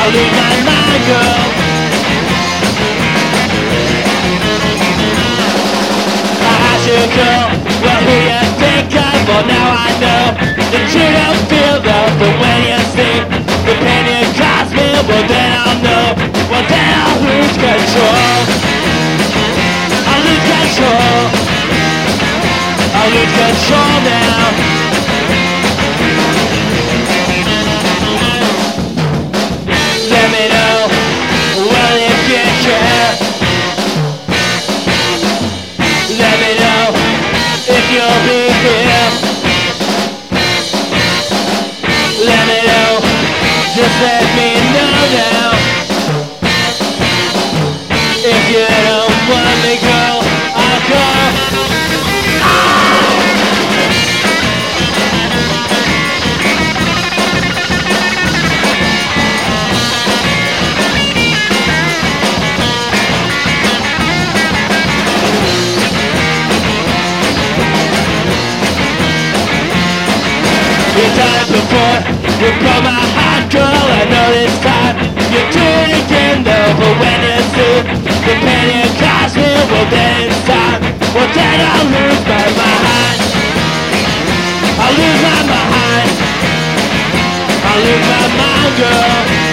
I'll lose my mind, girl. I should go, well who you think of? Well now I know that you don't feel love, but when you see the pain it cost me, well then I'll know, well then I'll lose control. I'll lose control. I'll lose control now. Let me know, well if you care. Let me know if you'll be here. Let me know, just let me know now. If you don't want me, girl, I'll go. You've done it before, you broke my heart, girl, I know this time you'll do it again though, but when you see the pain it cost me, well then it's time, well then I'll lose my mind. I'll lose my mind. I'll lose my mind, girl.